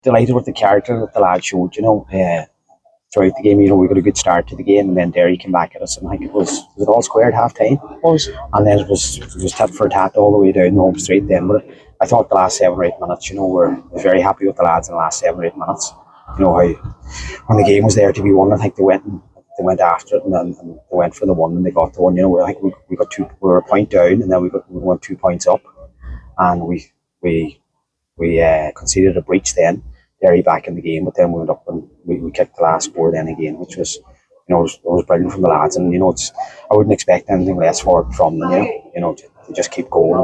delighted with the character that the lad showed, throughout the game. We got a good start to the game, and then Derry came back at us, and I think was it all square at half time? And then it was tit for tat all the way down the home straight then. But I thought the last 7 or 8 minutes, we're very happy with the lads in the last 7 or 8 minutes. How when the game was there to be won, I think they went after it, and then they went for the one, and they got the one. I think we got we were a point down, and then we went 2 points up, and we conceded a breach then. Derry back in the game, but then we went up and we kicked the last score then again, which was, it was brilliant from the lads, and I wouldn't expect anything less from them. To just keep going,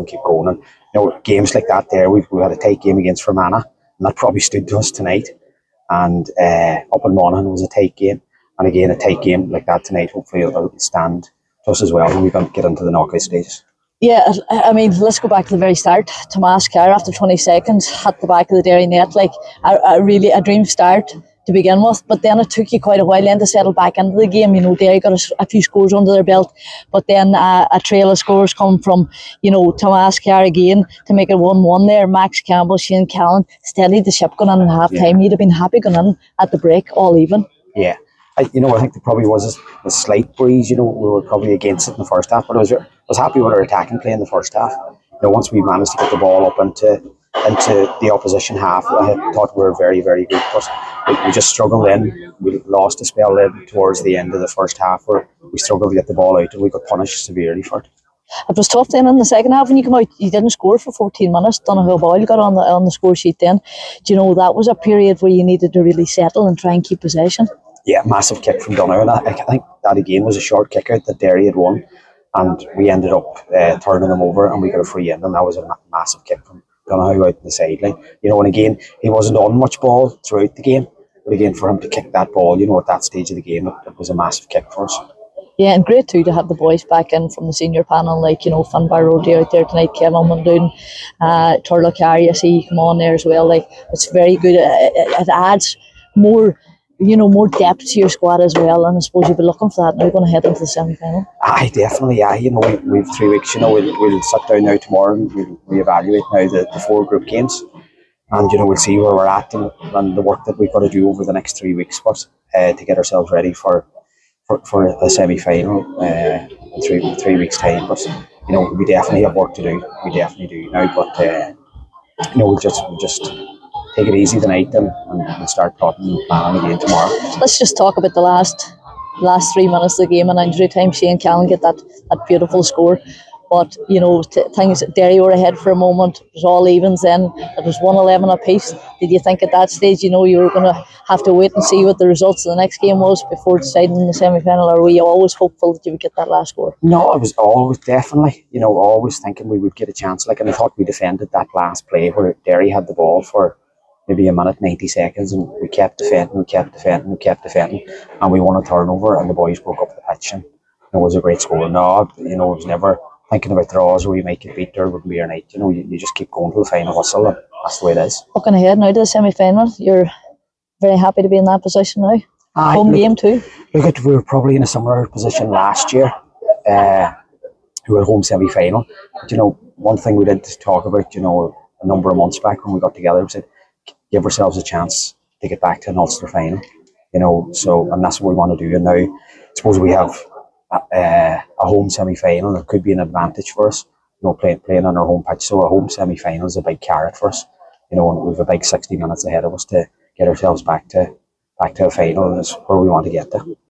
and games like that there, we had a tight game against Fermanagh, and that probably stood to us tonight, and up in Monaghan was a tight game, and again a tight game like that tonight. Hopefully it'll stand to us as well when we get into the knockout stages. Yeah, I mean, let's go back to the very start. Tomas Carr, after 20 seconds, at the back of the Derry net, like a dream start to begin with. But then it took you quite a while then to settle back into the game. Derry got a few scores under their belt, but then a trail of scores come from, Tomas Carr again to make it 1-1 there. Max Campbell, Shane Callan steadied the ship going in half time. You'd have been happy going in at the break, all even. Yeah. I think there probably was a slight breeze. We were probably against it in the first half, but I was happy with our attacking play in the first half. Once we managed to get the ball up into the opposition half, I thought we were very, very good. But we just struggled then. We lost a spell then towards the end of the first half, where we struggled to get the ball out, and we got punished severely for it. It was tough then in the second half when you come out. You didn't score for 14 minutes. Donoghue Boyle got on the score sheet then. That was a period where you needed to really settle and try and keep possession. Yeah, massive kick from Donoghue, and I think that again was a short kick out that Derry had won, and we ended up turning them over, and we got a free in, and that was a massive kick from Donoghue out the sideline. And again, he wasn't on much ball throughout the game, but again, for him to kick that ball, at that stage of the game, it was a massive kick for us. Yeah, and great too to have the boys back in from the senior panel, like Finn Barrody out there tonight, Kevin Muldoon, Turlough Carey, I see you come on there as well. Like, it's very good. It adds more depth to your squad as well, and I suppose you'll be looking for that now going to head into the semi-final. Aye, definitely. We've 3 weeks. We'll sit down now tomorrow and we'll reevaluate now the 4 group games, and we'll see where we're at and the work that we've got to do over the next 3 weeks, but to get ourselves ready for a semi-final in 3 weeks' time. But we definitely have work to do. We definitely do now, but we'll just take it easy tonight and start plotting and planning again tomorrow. Let's just talk about the last 3 minutes of the game in injury time. Shane Callan get that beautiful score. But, things Derry were ahead for a moment. It was all evens then. It was 1-11 apiece. Did you think at that stage, you were going to have to wait and see what the results of the next game was before deciding in the semi-final? Or were you always hopeful that you would get that last score? No, I was always definitely, always thinking we would get a chance. And I thought we defended that last play where Derry had the ball for maybe a minute, 90 seconds, and we kept defending, and we won a turnover, and the boys broke up the pitch, and it was a great score. No, it was never thinking about draws where we might get beat or wouldn't be our night. You just keep going to the final whistle, and that's the way it is. Looking ahead now to the semi-final, you're very happy to be in that position now. Home game too. Look, we were probably in a similar position last year. We were home semi-final. But, one thing we did talk about, a number of months back when we got together, we said, give ourselves a chance to get back to an Ulster final, and that's what we want to do. And now, I suppose we have a home semi-final. That could be an advantage for us, playing on our home pitch. So a home semi-final is a big carrot for us, and we've a big 60 minutes ahead of us to get ourselves back to a final, and that's where we want to get to.